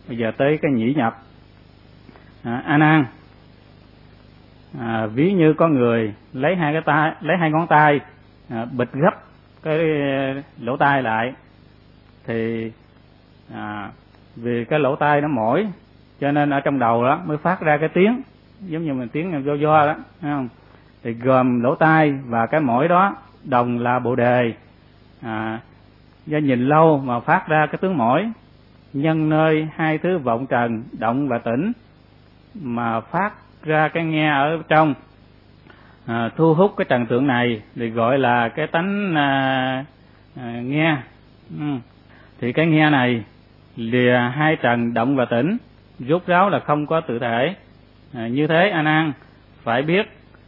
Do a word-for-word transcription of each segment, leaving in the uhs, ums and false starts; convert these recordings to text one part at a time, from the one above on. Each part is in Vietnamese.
bây giờ tới cái nhĩ nhập. à, A Nan, à, ví như có người lấy hai cái tay, lấy hai ngón tay à, bịt gấp cái lỗ tai lại, thì à, vì cái lỗ tai nó mỏi cho nên ở trong đầu đó mới phát ra cái tiếng giống như mình tiếng do do đó, thấy không? Thì gồm lỗ tai và cái mỏi đó đồng là Bồ Đề. à, do nhìn lâu mà phát ra cái tướng mỏi, nhân nơi hai thứ vọng trần động và tĩnh mà phát ra cái nghe ở trong, à, thu hút cái trần tượng này thì gọi là cái tánh à, à, nghe. ừ. Thì cái nghe này lìa hai trần động và tĩnh, rốt ráo là không có tự thể. à, như thế A Nan phải biết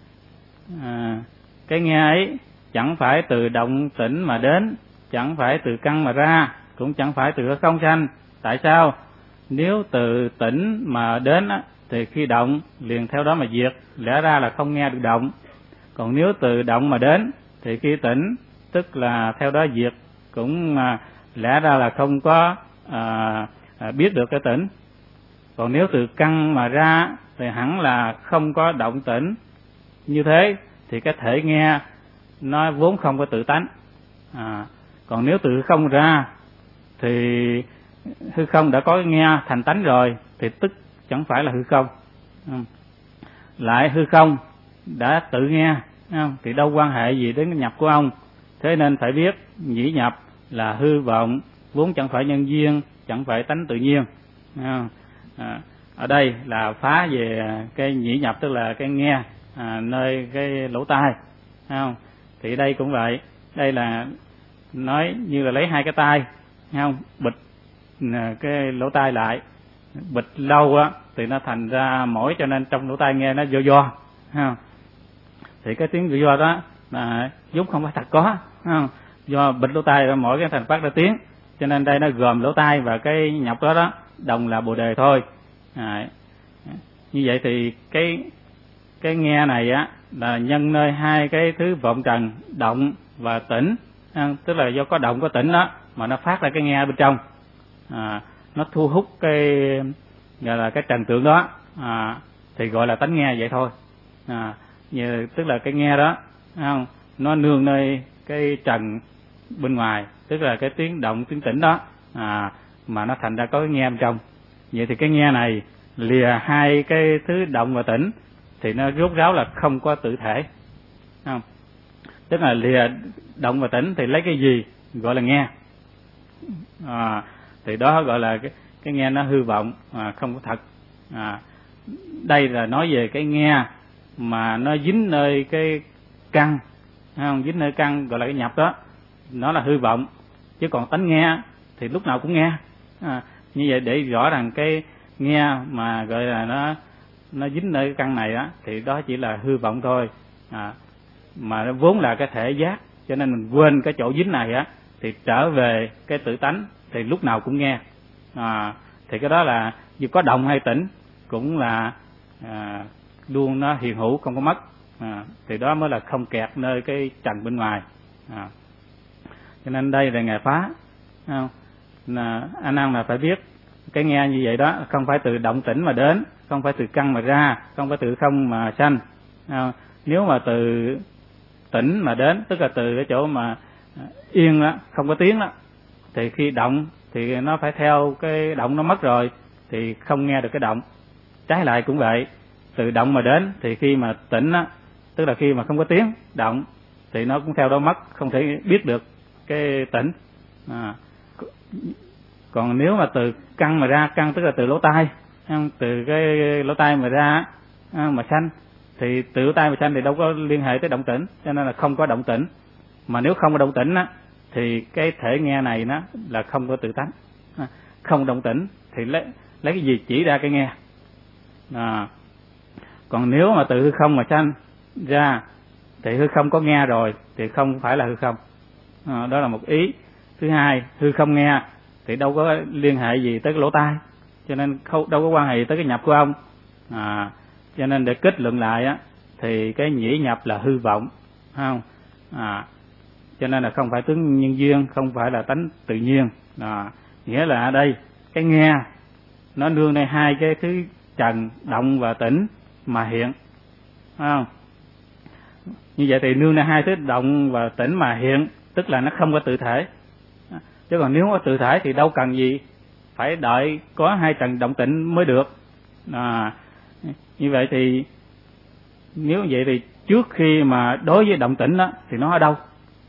à, cái nghe ấy chẳng phải từ động tĩnh mà đến, chẳng phải từ căn mà ra, cũng chẳng phải từ không sanh. Tại sao? Nếu từ tĩnh mà đến á, thì khi động liền theo đó mà diệt, lẽ ra là không nghe được động. Còn nếu từ động mà đến thì khi tĩnh tức là theo đó diệt, cũng à, lẽ ra là không có à, à, biết được cái tĩnh. Còn nếu từ căn mà ra thì hẳn là không có động tĩnh. Như thế thì cái thể nghe nó vốn không có tự tánh. à, Còn nếu từ không ra thì hư không đã có nghe thành tánh rồi, thì tức chẳng phải là hư không. Lại hư không đã tự nghe, thì đâu quan hệ gì đến cái nhập của ông. Thế nên phải biết nhĩ nhập là hư vọng, vốn chẳng phải nhân duyên, chẳng phải tánh tự nhiên. à, Ở đây là phá về cái nhĩ nhập, tức là cái nghe à, nơi cái lỗ tai, không? Thì đây cũng vậy, đây là nói như là lấy hai cái tay, không, bịt cái lỗ tai lại, bịt lâu á thì nó thành ra mỏi, cho nên trong lỗ tai nghe nó do do, không? Thì cái tiếng do do đó là vốn không phải thật có, không? Do bịt lỗ tai ra mỏi cái thành phát ra tiếng, cho nên đây nó gồm lỗ tai và cái nhập đó đó đồng là Bồ Đề thôi. à, Như vậy thì cái cái nghe này á là nhân nơi hai cái thứ vọng trần động và tĩnh, tức là do có động có tĩnh đó mà nó phát ra cái nghe bên trong, à, nó thu hút cái gọi là cái trần tượng đó, à, thì gọi là tánh nghe vậy thôi. à, như, tức là cái nghe đó, không, nó nương nơi cái trần bên ngoài, tức là cái tiếng động tiếng tĩnh đó, à, mà nó thành ra có cái nghe bên trong. Vậy thì cái nghe này lìa hai cái thứ động và tĩnh thì nó rốt ráo là không có tự thể, không? Tức là lìa động và tĩnh thì lấy cái gì gọi là nghe, à, thì đó gọi là cái, cái nghe nó hư vọng, à, không có thật. à, Đây là nói về cái nghe mà nó dính nơi cái căn, không? Dính nơi căn gọi là cái nhập đó, nó là hư vọng. Chứ còn tánh nghe thì lúc nào cũng nghe. à, Như vậy để rõ ràng cái nghe mà gọi là nó nó dính nơi cái căn này á, thì đó chỉ là hư vọng thôi, à, mà nó vốn là cái thể giác, cho nên mình quên cái chỗ dính này á, thì trở về cái tự tánh thì lúc nào cũng nghe. à, Thì cái đó là dù có động hay tĩnh cũng là à, luôn nó hiện hữu, không có mất. à, Thì đó mới là không kẹt nơi cái trần bên ngoài. à, Cho nên đây là Ngài phá, không? Là A Nan là phải biết cái nghe như vậy đó không phải từ động tĩnh mà đến, không phải từ căn mà ra, không phải từ không mà sanh. à, Nếu mà từ tĩnh mà đến, tức là từ cái chỗ mà yên đó, không có tiếng đó, thì khi động thì nó phải theo cái động nó mất rồi, thì không nghe được cái động. Trái lại cũng vậy, từ động mà đến thì khi mà tĩnh á, tức là khi mà không có tiếng động thì nó cũng theo đó mất, không thể biết được cái tĩnh. à, Còn nếu mà từ căn mà ra, căn tức là từ lỗ tai, từ cái lỗ tai mà ra mà sanh, thì từ lỗ tai mà sanh thì đâu có liên hệ tới động tĩnh, cho nên là không có động tĩnh. Mà nếu không có động tĩnh á, thì cái thể nghe này nó là không có tự tánh. Không động tĩnh thì lấy lấy cái gì chỉ ra cái nghe. à, Còn nếu mà từ hư không mà sanh ra thì hư không có nghe rồi, thì không phải là hư không. à, Đó là một ý. Thứ hai, hư không nghe thì đâu có liên hệ gì tới cái lỗ tai, cho nên không, đâu có quan hệ tới cái nhập của ông. à, Cho nên để kết luận lại á, thì cái nhĩ nhập là hư vọng, không? à, Cho nên là không phải tướng nhân duyên, không phải là tánh tự nhiên. à, Nghĩa là ở đây cái nghe nó nương nơi hai cái thứ trần, động và tĩnh mà hiện, phải không? Như vậy thì nương nơi hai thứ động và tĩnh mà hiện, tức là nó không có tự thể. Chứ còn nếu có tự thể thì đâu cần gì phải đợi có hai trần động tĩnh mới được. À, như vậy thì nếu vậy thì trước khi mà đối với động tĩnh đó thì nó ở đâu?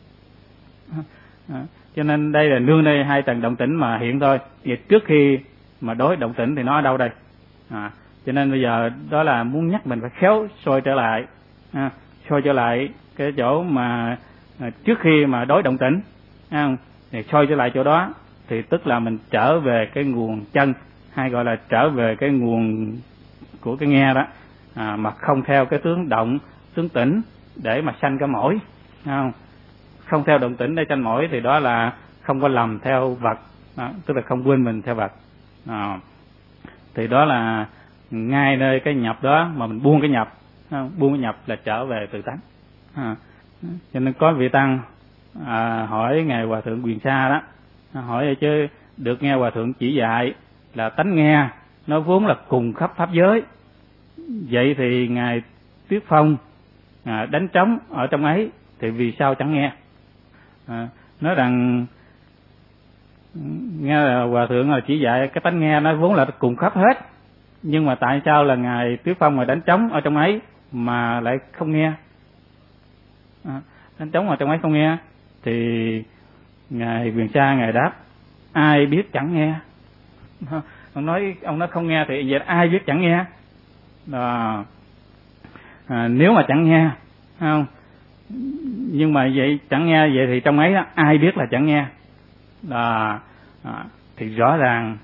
À, cho nên đây là nương nơi hai trần động tĩnh mà hiện thôi. Vậy trước khi mà đối động tĩnh thì nó ở đâu đây? À, cho nên bây giờ đó là muốn nhắc mình phải khéo soi trở lại, à, soi trở lại cái chỗ mà à, trước khi mà đối động tĩnh, à, thì soi trở lại chỗ đó thì tức là mình trở về cái nguồn chân, hay gọi là trở về cái nguồn của cái nghe đó, à, mà không theo cái tướng động, tướng tĩnh để mà sanh cái mỏi, không? Không theo động tĩnh để sanh mỏi thì đó là không có lầm theo vật, đó, tức là không quên mình theo vật. À, thì đó là ngay nơi cái nhập đó mà mình buông cái nhập, không? Buông cái nhập là trở về tự tánh. À, cho nên có vị tăng à, hỏi ngài Hòa thượng Quyền Sa đó, hỏi vậy chứ được nghe Hòa thượng chỉ dạy là tánh nghe nó vốn là cùng khắp pháp giới, vậy thì ngài Tuyết Phong à, đánh trống ở trong ấy thì vì sao chẳng nghe? À, nói rằng nghe là Hòa thượng là chỉ dạy cái tánh nghe nó vốn là cùng khắp hết, nhưng mà tại sao là ngài Tuyết Phong mà đánh trống ở trong ấy mà lại không nghe? À, đánh trống ở trong ấy không nghe thì ngài Quyền Sa ngài đáp ai biết chẳng nghe. Ông nói ông nói không nghe thì vậy ai biết chẳng nghe? À, à, nếu mà chẳng nghe, không? Nhưng mà vậy chẳng nghe vậy thì trong ấy ai biết là chẳng nghe? À, à, thì rõ ràng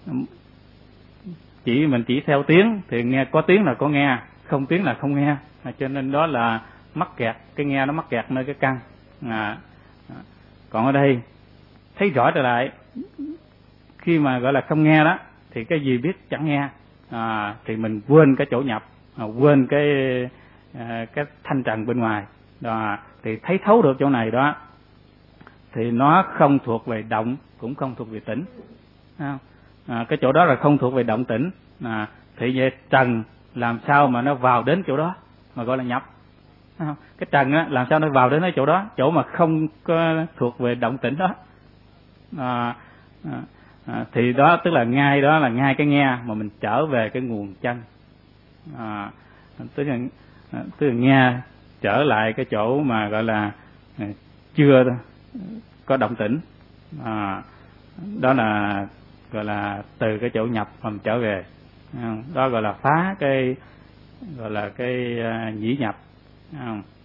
chỉ mình chỉ theo tiếng thì nghe, có tiếng là có nghe, không tiếng là không nghe, à, cho nên đó là mắc kẹt, cái nghe nó mắc kẹt nơi cái căn. À, à, còn ở đây thấy rõ trở lại khi mà gọi là không nghe đó thì cái gì biết chẳng nghe, à, thì mình quên cái chỗ nhập, à, quên cái à, cái thanh trần bên ngoài đó, thì thấy thấu được chỗ này đó thì nó không thuộc về động cũng không thuộc về tĩnh, à, cái chỗ đó là không thuộc về động tĩnh, à, thì về trần làm sao mà nó vào đến chỗ đó mà gọi là nhập, à, cái trần á làm sao nó vào đến cái chỗ đó, chỗ mà không có thuộc về động tĩnh đó, à, à, à, thì đó tức là ngay đó là ngay cái nghe mà mình trở về cái nguồn chân, à, tức là tức là nghe trở lại cái chỗ mà gọi là chưa có động tĩnh, à, đó là gọi là từ cái chỗ nhập mà mình trở về, đó gọi là phá cái gọi là cái nhĩ nhập,